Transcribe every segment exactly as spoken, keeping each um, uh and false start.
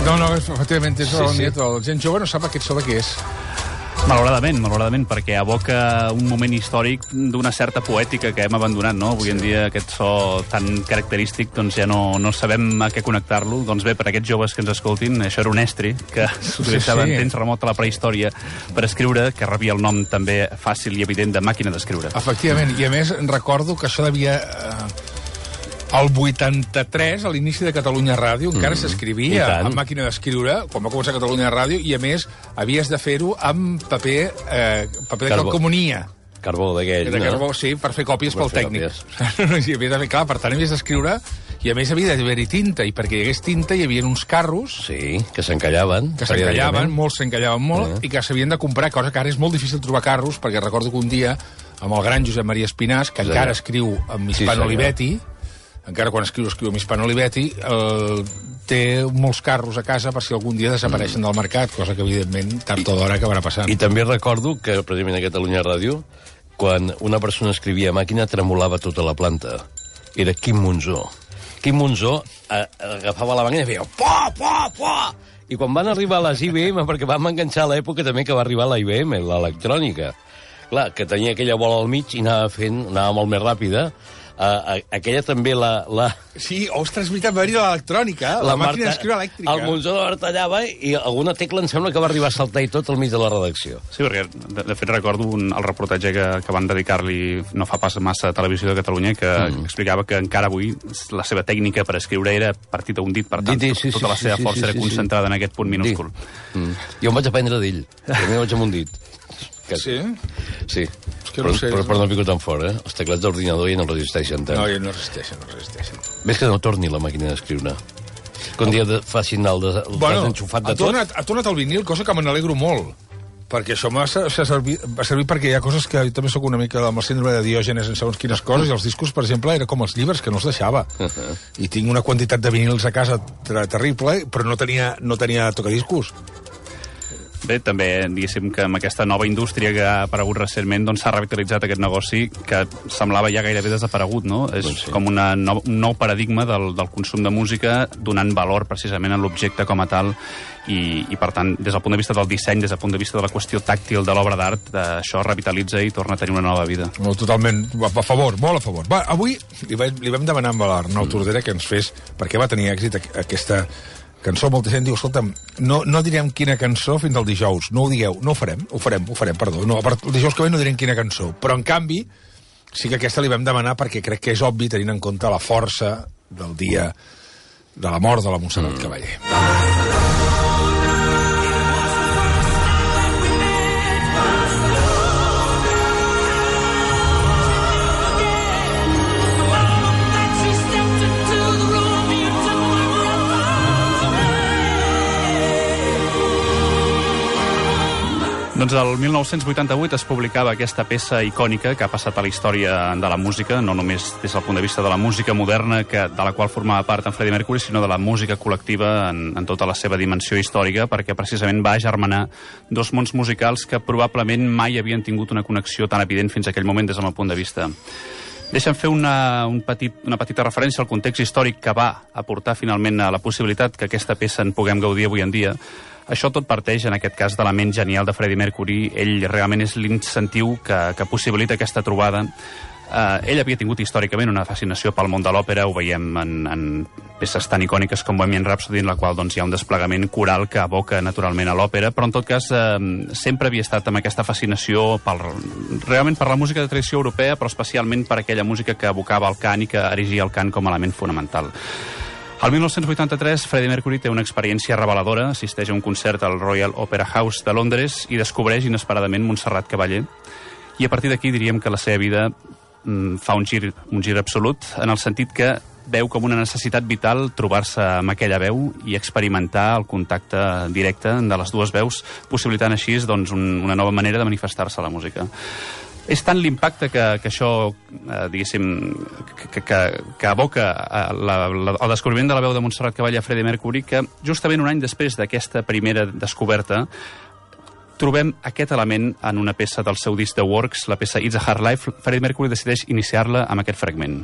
No, no, efectivament, tens raó, sí, sí. Nieto. La gent jove no sap aquest so de què és. Malauradament, malauradament, perquè evoca un moment històric d'una certa poètica que hem abandonat, no? Avui en dia aquest so tan característic doncs ja no, no sabem a què connectar-lo. Doncs bé, per aquests joves que ens escoltin, això era un estri que s'utilitzava sí, sí. en temps remot a la prehistòria per escriure, que rebia el nom també fàcil i evident de màquina d'escriure. Efectivament, i a més recordo que això devia... Eh... El vuitanta-tres, a l'inici de Catalunya Ràdio, encara mm, s'escrivia amb màquina d'escriure, quan va començar Catalunya Ràdio, i a més havies de fer-ho amb paper, eh, paper de comunia. Carbó d'aquell, de carbó, no? Sí, per fer còpies per pel fer tècnic. I havia de fer, clar, per tant havies d'escriure, i a més havia d'haver-hi tinta, i perquè hi hagués tinta hi havia uns carros... Sí, que s'encallaven. Que s'encallaven, molts s'encallaven molt, uh -huh. i que s'havien de comprar, cosa que ara és molt difícil trobar carros, perquè recordo que un dia, amb el gran Josep Maria Espinàs, que sí, encara escriu amb Hispano sí, Olivetti, encara quan escriu, escriu amb Hispano Olivetti, el, té molts carros a casa per si algun dia desapareixen mm. del mercat, cosa que, evidentment, tard o d'hora acabarà passant. I també recordo que, precisament a Catalunya Ràdio, quan una persona escrivia a màquina, tremolava tota la planta. Era Quim Monzó. Quim Monzó a, agafava la màquina i feia po, po, po! I quan van arribar les I B M, perquè vam enganxar a l'època també que va arribar la I B M, l'electrònica, clar, que tenia aquella bola al mig i anava fent, anava molt més ràpida. Uh, aquella també la... la... Sí, ostres, és veritat, va venir l'electrònica, la, la màquina Marta, d'escriure elèctrica. El Monzó la martellava i alguna tecla em sembla que va arribar a saltar i tot al mig de la redacció. Sí, perquè de, de fet recordo un, el reportatge que, que van dedicar-li no fa pas massa a Televisió de Catalunya que mm. explicava que encara avui la seva tècnica per escriure era partida un dit, per tant, dit, sí, tota sí, la seva sí, força sí, sí, era concentrada sí. en aquest punt minúscul. Mm. Jo em vaig aprendre d'ell, primer vaig amb un dit. Que... Sí? Sí. Que però, no sé, però, però no pico tan fort, eh? Els teclats d'ordinador ja no resisteixen tant. No, ja no resisteixen, no resisteixen. Ves que no torni la màquina d'escriure. Que un dia de, facin el, de, el bueno, enxufat de ha tornat, tot. Ha tornat el vinil, cosa que me n'alegro molt. Perquè això m'ha servit, va servir perquè hi ha coses que jo també sóc una mica amb el síndrome de Diògenes en segons quines coses, i els discos, per exemple, era com els llibres, que no els deixava. Uh -huh. I tinc una quantitat de vinils a casa terrible, però no tenia, no tenia tocadiscos. Bé, també, diguéssim, que amb aquesta nova indústria que ha aparegut recentment, doncs s'ha revitalitzat aquest negoci que semblava ja gairebé desaparegut, no? És doncs sí. com una no, un nou paradigma del, del consum de música, donant valor precisament a l'objecte com a tal, i, i per tant, des del punt de vista del disseny, des del punt de vista de la qüestió tàctil de l'obra d'art, això revitalitza i torna a tenir una nova vida. No, totalment, a favor, molt a favor. Va, avui li, va, li vam demanar amb l'Arnau mm. Tordera que ens fes, perquè va tenir èxit aquesta cançó, molta gent diu, escolta'm, no, no direm quina cançó fins al dijous, no ho digueu, no ho farem, ho farem, ho farem, perdó, no, el dijous que ve no direm quina cançó, però en canvi, sí que aquesta li vam demanar perquè crec que és obvi tenint en compte la força del dia de la mort de la Montserrat mm. Caballé. Doncs el mil nou-cents vuitanta-vuit es publicava aquesta peça icònica que ha passat a la història de la música, no només des del punt de vista de la música moderna, que, de la qual formava part en Freddie Mercury, sinó de la música col·lectiva en, en tota la seva dimensió històrica, perquè precisament va agermanar dos mons musicals que probablement mai havien tingut una connexió tan evident fins a aquell moment des del meu punt de vista. Deixa'm fer una, un petit, una petita referència al context històric que va aportar finalment a la possibilitat que aquesta peça en puguem gaudir avui en dia. Això tot parteix, en aquest cas, de la ment genial de Freddie Mercury. Ell realment és l'incentiu que, que possibilita aquesta trobada. Uh, ell havia tingut històricament una fascinació pel món de l'òpera, ho veiem en, en peces tan icòniques com Bohemian Rhapsody, en la qual doncs, hi ha un desplegament coral que aboca naturalment a l'òpera, però en tot cas uh, sempre havia estat amb aquesta fascinació pel, realment per la música de tradició europea, però especialment per aquella música que abocava el cant i que erigia el cant com a element fonamental. El mil nou-cents vuitanta-tres, Freddie Mercury té una experiència reveladora, assisteix a un concert al Royal Opera House de Londres i descobreix inesperadament Montserrat Caballé. I a partir d'aquí diríem que la seva vida mm, fa un gir, un gir absolut, en el sentit que veu com una necessitat vital trobar-se amb aquella veu i experimentar el contacte directe de les dues veus, possibilitant així doncs, un, una nova manera de manifestar-se a la música. És tant l'impacte que, que això, eh, diguéssim, que, que, que aboca la, la, el descobriment de la veu de Montserrat Caballé a Freddie Mercury, que justament un any després d'aquesta primera descoberta trobem aquest element en una peça del seu disc The Works, la peça It's a Hard Life. Freddie Mercury decideix iniciar-la amb aquest fragment.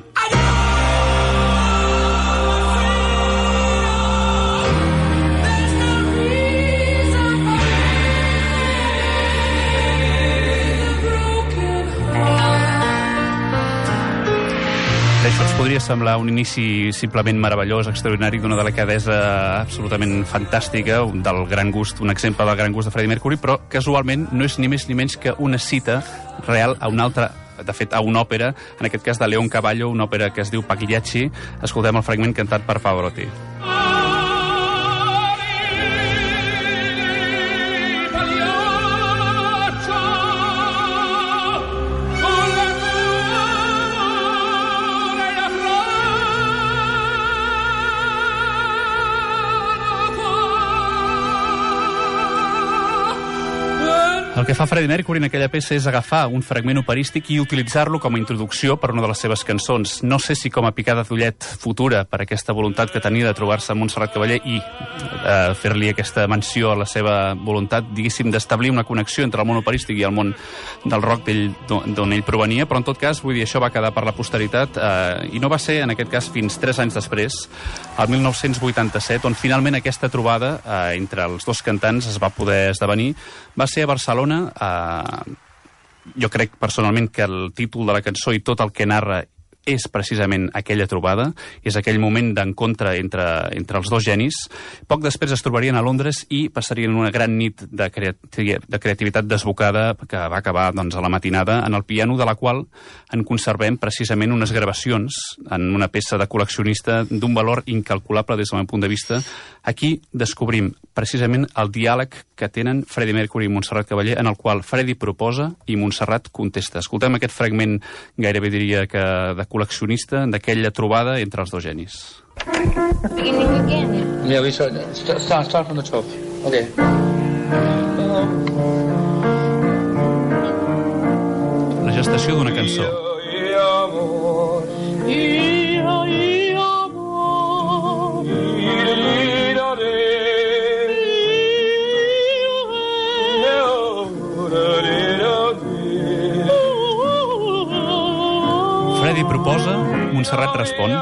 podria semblar un inici simplement meravellós, extraordinari, d'una delicadesa absolutament fantàstica, del gran gust, un exemple del gran gust de Freddie Mercury, però casualment no és ni més ni menys que una cita real a una altra, de fet, a una òpera, en aquest cas de Leon Cavallo, una òpera que es diu Pagliacci. Escoltem el fragment cantat per Pavarotti. El que fa Freddie Mercury en aquella peça és agafar un fragment operístic i utilitzar-lo com a introducció per una de les seves cançons. No sé si com a picada d'ullet futura per aquesta voluntat que tenia de trobar-se amb Montserrat Caballé i eh, fer-li aquesta menció a la seva voluntat, diguéssim, d'establir una connexió entre el món operístic i el món del rock d'on ell provenia, però en tot cas, vull dir, això va quedar per la posteritat eh, i no va ser, en aquest cas, fins tres anys després, el mil nou-cents vuitanta-set, on finalment aquesta trobada eh, entre els dos cantants es va poder esdevenir. Va ser a Barcelona. Uh, jo crec personalment que el títol de la cançó i tot el que narra és precisament aquella trobada, és aquell moment d'encontre entre, entre els dos genis. Poc després es trobarien a Londres i passarien una gran nit de, creati de creativitat desbocada que va acabar doncs, a la matinada en el piano, de la qual en conservem precisament unes gravacions en una peça de col·leccionista d'un valor incalculable des del meu punt de vista. Aquí descobrim precisament el diàleg que tenen Freddie Mercury i Montserrat Caballé, en el qual Freddie proposa i Montserrat contesta. Escoltem aquest fragment, gairebé diria que de col·leccionista, d'aquella trobada entre els dos genis. Yeah, we start, start, start from the top. Okay. La gestació d'una cançó. Freddie proposa, Montserrat respon.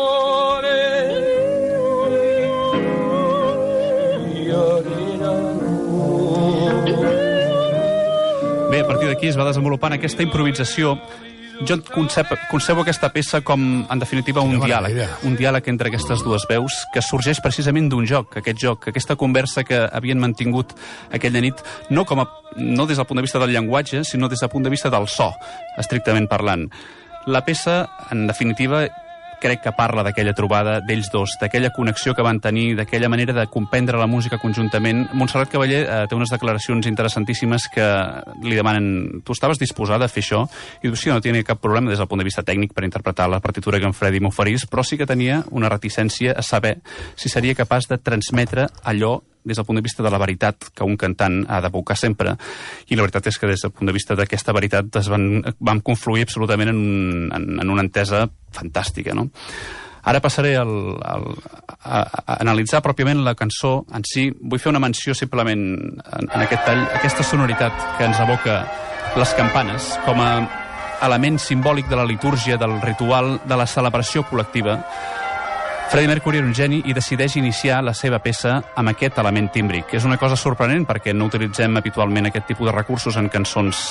Bé, a partir d'aquí es va desenvolupant aquesta improvisació. Jo concep, concebo aquesta peça com, en definitiva, un diàleg. Un diàleg entre aquestes dues veus que sorgeix precisament d'un joc, aquest joc, aquesta conversa que havien mantingut aquella nit, no, com a, no des del punt de vista del llenguatge, sinó des del punt de vista del so, estrictament parlant. La peça, en definitiva, crec que parla d'aquella trobada d'ells dos, d'aquella connexió que van tenir, d'aquella manera de comprendre la música conjuntament. Montserrat Caballé eh, té unes declaracions interessantíssimes que li demanen: tu estaves disposada a fer això? I diu, sí, no tenia cap problema des del punt de vista tècnic per interpretar la partitura que en Freddie m'oferís, però sí que tenia una reticència a saber si seria capaç de transmetre allò des del punt de vista de la veritat que un cantant ha d'evocar sempre. I la veritat és que des del punt de vista d'aquesta veritat es van, van confluir absolutament en, un, en, en una entesa fantàstica, no? Ara passaré al, al, a, a analitzar pròpiament la cançó en si. Vull fer una menció simplement en, en aquest tall, aquesta sonoritat que ens evoca les campanes com a element simbòlic de la litúrgia, del ritual, de la celebració col·lectiva. Freddie Mercury era un geni i decideix iniciar la seva peça amb aquest element tímbric. És una cosa sorprenent perquè no utilitzem habitualment aquest tipus de recursos en cançons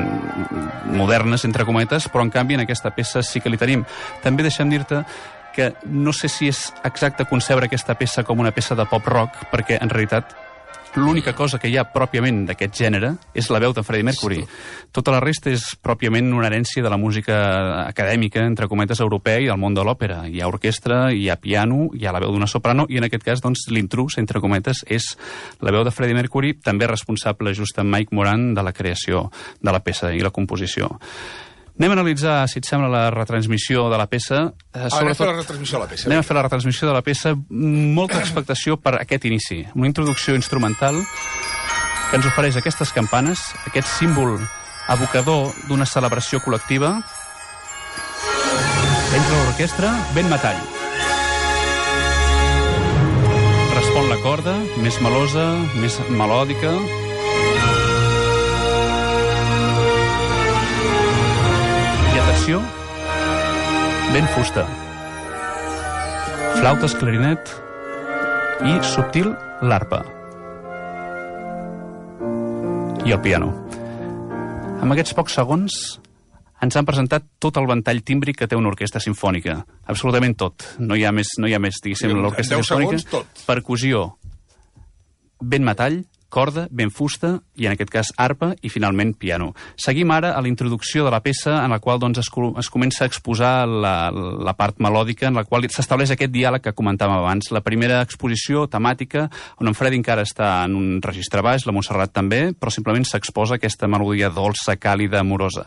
modernes, entre cometes, però en canvi en aquesta peça sí que li tenim. També deixem dir-te que no sé si és exacte concebre aquesta peça com una peça de pop-rock, perquè en realitat l'única cosa que hi ha pròpiament d'aquest gènere és la veu de Freddie Mercury. Tota la resta és pròpiament una herència de la música acadèmica, entre cometes, europea i del món de l'òpera. Hi ha orquestra, hi ha piano, hi ha la veu d'una soprano, i en aquest cas, doncs, l'intrús, entre cometes, és la veu de Freddie Mercury, també responsable, just amb Mike Moran, de la creació de la peça i la composició. Anem a analitzar, si et sembla, la retransmissió de la peça. Eh, ah, anem a fer la retransmissió de la peça. Anem a fer la retransmissió de la peça. Molta expectació per aquest inici. Una introducció instrumental que ens ofereix aquestes campanes, aquest símbol evocador d'una celebració col·lectiva. Entra l'orquestra, vent metall. Respon la corda, més melosa, més melòdica. Ben fusta, flautes, clarinet i subtil l'arpa i el piano. Amb aquests pocs segons ens han presentat tot el ventall tímbric que té una orquestra simfònica. Absolutament tot. No hi ha més, no hi ha més diguéssim, l'orquestra simfònica. Percussió, vent metall, corda, vent fusta, i en aquest cas arpa, i finalment piano. Seguim ara a la introducció de la peça, en la qual doncs, es, es comença a exposar la, la part melòdica, en la qual s'estableix aquest diàleg que comentàvem abans. La primera exposició temàtica, on en Freddy encara està en un registre baix, la Montserrat també, però simplement s'exposa aquesta melodia dolça, càlida, amorosa.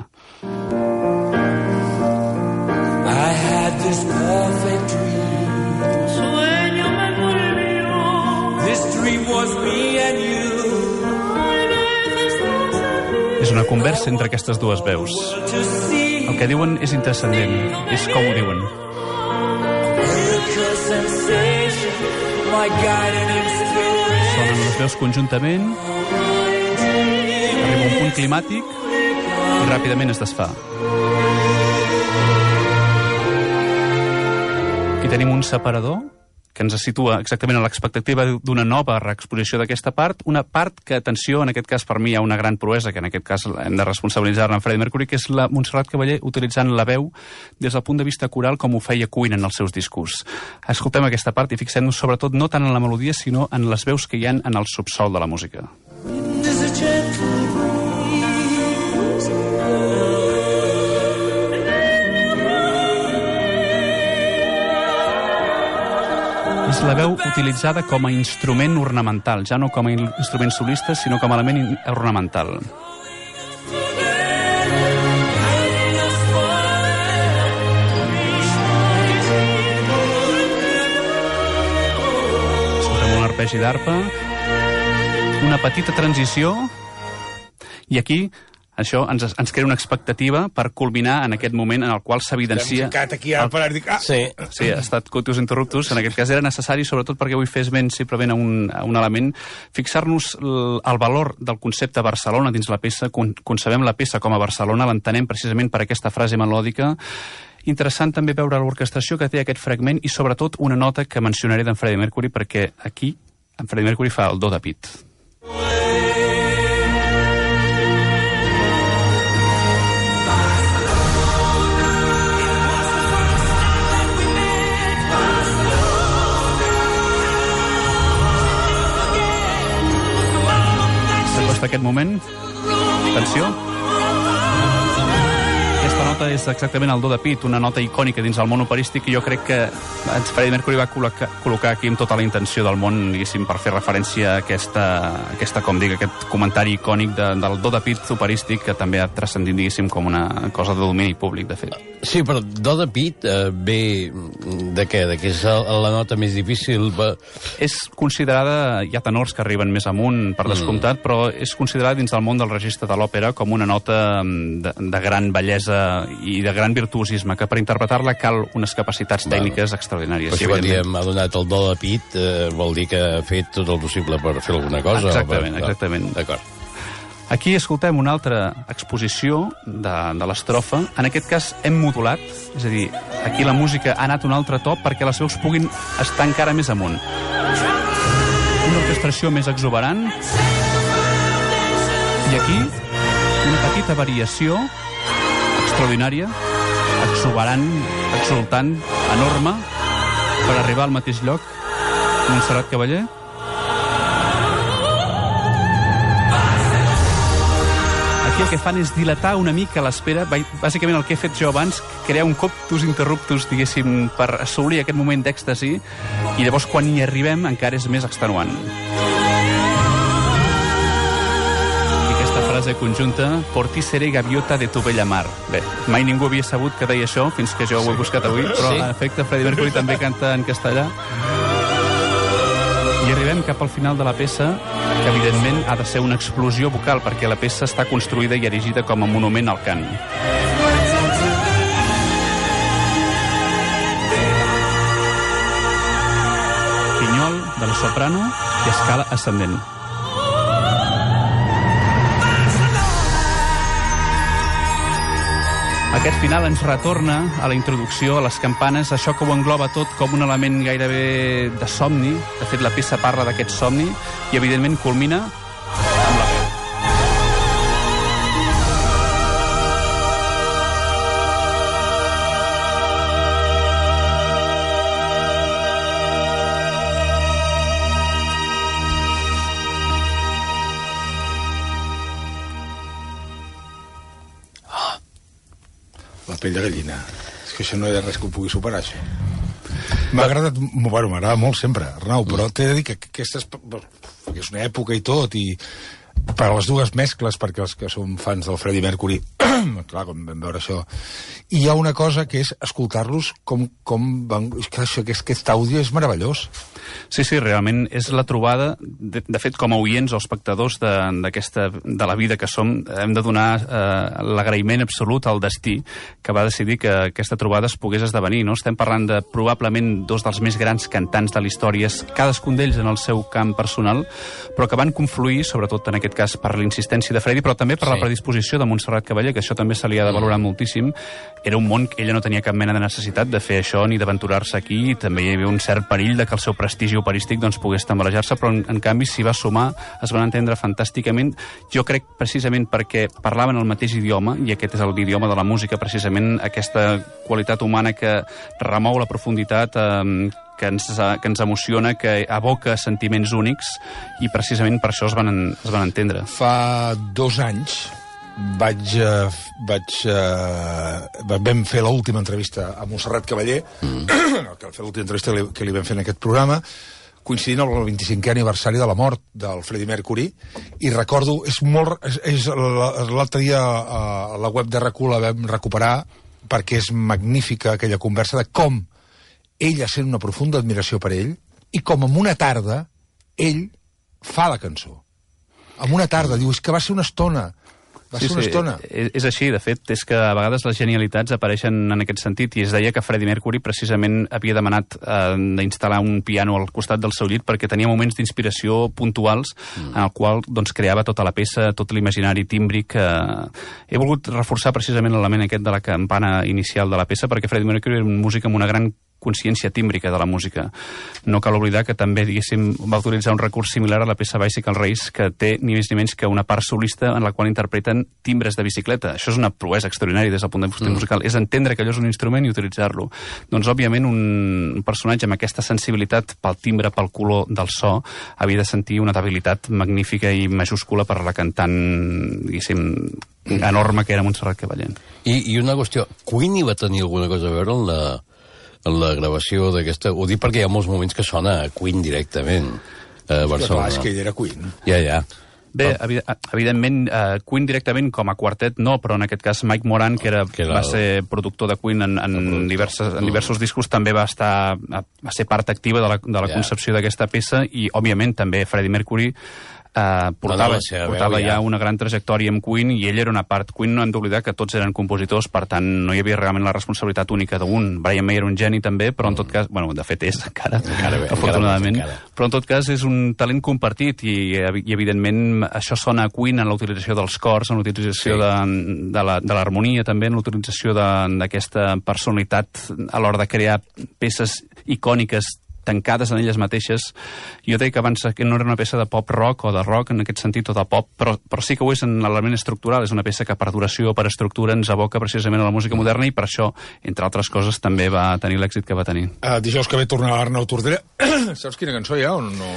I had this perfect dream. Sueño me envolvió. This dream was me and you. És una conversa entre aquestes dues veus. El que diuen és intrascendent, és com ho diuen. Sonen les veus conjuntament, arriba un punt climàtic i ràpidament es desfà. Aquí tenim un separador que ens situa exactament a l'expectativa d'una nova reexposició d'aquesta part, una part que, atenció, en aquest cas per mi hi ha una gran proesa, que en aquest cas hem de responsabilitzar-ne en Freddie Mercury, que és la Montserrat Caballé utilitzant la veu des del punt de vista coral com ho feia Queen en els seus discos. Escoltem aquesta part i fixem-nos sobretot no tant en la melodia, sinó en les veus que hi ha en el subsol de la música. És la veu utilitzada com a instrument ornamental, ja no com a instrument solista, sinó com a element ornamental. Escoltem un arpegi d'arpa, una petita transició, i aquí això ens, ens crea una expectativa per culminar en aquest moment en el qual s'evidencia... Hem ficat aquí a parar i dic... Ah. Sí, sí, ha estat coitus interruptus. En aquest cas era necessari, sobretot perquè vull fer esment simplement a un, a un element, fixar-nos el valor del concepte Barcelona dins la peça, concebem la peça com a Barcelona, l'entenem precisament per aquesta frase melòdica. Interessant també veure l'orquestració que té aquest fragment i sobretot una nota que mencionaré d'en Freddie Mercury, perquè aquí en Freddie Mercury fa el do de pit. Aquest moment, atenció, aquesta nota és exactament el do de pit, una nota icònica dins el món operístic, i jo crec que Freddie Mercury va col·locar, col·locar aquí amb tota la intenció del món, diguéssim, per fer referència a aquesta, aquesta com dic, aquest comentari icònic de, del do de pit operístic, que també ha transcendit, diguéssim, com una cosa de domini públic, de fet. Sí, però do de pit eh, ve de què? De que és la nota més difícil? Va... És considerada, hi ha tenors que arriben més amunt, per descomptat, mm. però és considerada dins del món del registre de l'òpera com una nota de, de gran bellesa i de gran virtuosisme, que per interpretar-la cal unes capacitats tècniques bueno, extraordinàries. Perquè quan diem ha donat el do de pit, eh, vol dir que ha fet tot el possible per fer alguna cosa? Exactament, per... exactament. D'acord. Aquí escoltem una altra exposició de, de l'estrofa. En aquest cas hem modulat, és a dir, aquí la música ha anat un altre to perquè les veus puguin estar encara més amunt. Una orquestració més exuberant. I aquí una petita variació extraordinària, exuberant, exultant, enorme, per arribar al mateix lloc. Montserrat Caballé. Aquí el que fan és dilatar una mica l'espera, bàsicament el que he fet jo abans, crear un coptus interruptus, diguéssim, per assolir aquest moment d'èxtasi, i llavors quan hi arribem encara és més extenuant. I aquesta frase conjunta, por ti seré gaviota de tu bella mar. Bé, mai ningú havia sabut que deia això, fins que jo ho he buscat avui, però en efecte Freddie Mercury també canta en castellà. I arribem cap al final de la peça, que evidentment ha de ser una explosió vocal, perquè la peça està construïda i erigida com a monument al cant. Pinyol de la soprano i escala ascendent. Aquest final ens retorna a la introducció, a les campanes, això que ho engloba tot com un element gairebé de somni. De fet, la peça parla d'aquest somni i, evidentment, culmina amb la veu. pell de gallina. És que això no hi ha res que ho pugui superar, això. M'ha agradat, bueno, m'agrada molt sempre, Arnau, però t'he de dir que aquesta és, que és una època i tot, i per a les dues mescles, perquè els que som fans del Freddie Mercury, clar, com vam veure això, i hi ha una cosa que és escoltar-los com, com van... És que això, aquest, aquest àudio és meravellós. Sí, sí, realment és la trobada, de, de fet, com a oients o espectadors de, d'aquesta, de la vida que som, hem de donar eh, l'agraïment absolut al destí que va decidir que aquesta trobada es pogués esdevenir, no? Estem parlant de probablement dos dels més grans cantants de la història, cadascun d'ells en el seu camp personal, però que van confluir, sobretot en aquest cas per l'insistència de Freddie, però també per sí. la predisposició de Montserrat Caballé, que això també se li ha de valorar moltíssim. Era un món que ella no tenia cap mena de necessitat de fer això ni d'aventurar-se aquí, i també hi havia un cert perill de que el seu prestigi operístic doncs, pogués tambalejar-se, però en, en canvi s'hi va sumar, es van entendre fantàsticament. Jo crec precisament perquè parlaven el mateix idioma, i aquest és l'idioma de la música, precisament aquesta qualitat humana que remou la profunditat, eh, que ens, que ens emociona, que evoca sentiments únics, i precisament per això es van, es van entendre. Fa dos anys vaig, uh, vaig uh, vam fer l'última entrevista a Montserrat Caballé, mm. que fer l'última entrevista que li, que li vam fer en aquest programa, coincidint amb el vint-i-cinquè aniversari de la mort del Freddie Mercury, i recordo, és molt, és, és l'altre dia a la web de RAC u la vam recuperar, perquè és magnífica aquella conversa de com ella sent una profunda admiració per ell, i com en una tarda ell fa la cançó. En una tarda, diu, és que va ser una estona, va sí, ser una sí, estona. És, és així, de fet, és que a vegades les genialitats apareixen en aquest sentit, i es deia que Freddie Mercury precisament havia demanat eh, d'instal·lar un piano al costat del seu llit perquè tenia moments d'inspiració puntuals mm. en el qual doncs, creava tota la peça, tot l'imaginari tímbric. Eh... He volgut reforçar precisament l'element aquest de la campana inicial de la peça, perquè Freddie Mercury era un músic amb una gran consciència tímbrica de la música. No cal oblidar que també, diguéssim, va utilitzar un recurs similar a la peça Bicycle Race, que té ni més ni menys que una part solista en la qual interpreten timbres de bicicleta. Això és una proesa extraordinària des del punt de vista mm. musical. És entendre que allò és un instrument i utilitzar-lo. Doncs, òbviament, un personatge amb aquesta sensibilitat pel timbre, pel color del so, havia de sentir una debilitat magnífica i majúscula per la cantant, diguéssim, enorme que era Montserrat Caballé. I, i una qüestió, Queen hi va tenir alguna cosa a veure en la... en la gravació d'aquesta... Ho dic perquè hi ha molts moments que sona a Queen directament a Barcelona. Clar, és que ell era Queen. Ja, ja. Bé, evidentment, uh, Queen directament com a quartet no, però en aquest cas Mike Moran, que, era, que era va el... ser productor de Queen en, en, diverses, en diversos discos, també va estar va ser part activa de la, de la ja. concepció d'aquesta peça, i, òbviament, també Freddie Mercury Uh, portava, no, no, portava ja. ja una gran trajectòria amb Queen, i ell era una part. Queen, no hem d'oblidar que tots eren compositors, per tant no hi havia realment la responsabilitat única d'un. Brian May era un geni també, però en tot cas, bueno, de fet és encara, encara bé, afortunadament, encara encara. Però en tot cas és un talent compartit, i, i evidentment això sona a Queen en la utilització dels cors, en l'utilització sí. de, de, la, de l'harmonia també, en l'utilització d'aquesta personalitat a l'hora de crear peces icòniques tancades en elles mateixes. Jo deia que abans que no era una peça de pop rock o de rock en aquest sentit, o de pop, però, però sí que ho és en l'element estructural. És una peça que per duració, per estructura, ens aboca precisament a la música moderna, i per això, entre altres coses, també va tenir l'èxit que va tenir. Uh, dijous que ve tornar l'Arnau Tordera. Saps quina cançó hi ha o no?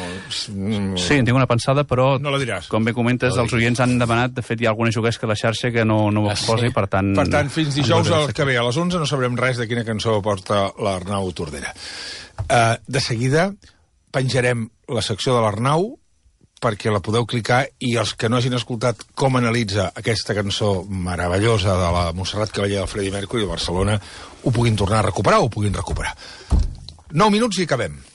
Sí, en tinc una pensada, però no la diràs. Com bé comentes, no els oients han demanat, de fet hi ha alguna juguesca a la xarxa que no, no ho exposi, ah, sí? per tant... Per tant, fins dijous al que ve a les onze no sabrem res de quina cançó porta l'Arnau Tordera. Uh, de seguida penjarem la secció de l'Arnau perquè la podeu clicar, i els que no hagin escoltat com analitza aquesta cançó meravellosa de la Montserrat Caballé del Freddie Mercury de Barcelona ho puguin tornar a recuperar o ho puguin recuperar. Nou minuts i acabem.